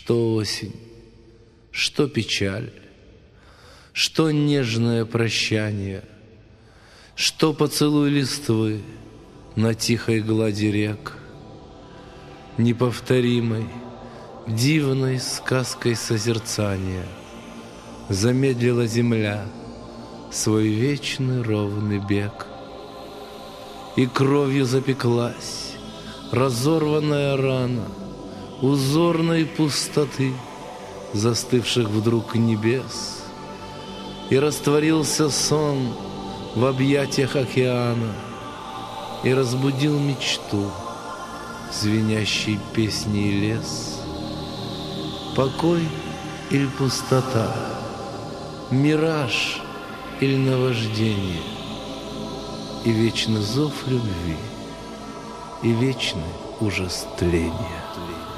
Что осень, что печаль, что нежное прощание, что поцелуй листвы на тихой глади рек, неповторимой, дивной сказкой созерцания замедлила земля свой вечный ровный бег. И кровью запеклась разорванная рана узорной пустоты застывших вдруг небес, и растворился сон в объятиях океана, и разбудил мечту звенящей песней лес. Покой или пустота, мираж или наваждение, и вечный зов любви, и вечный ужас тления.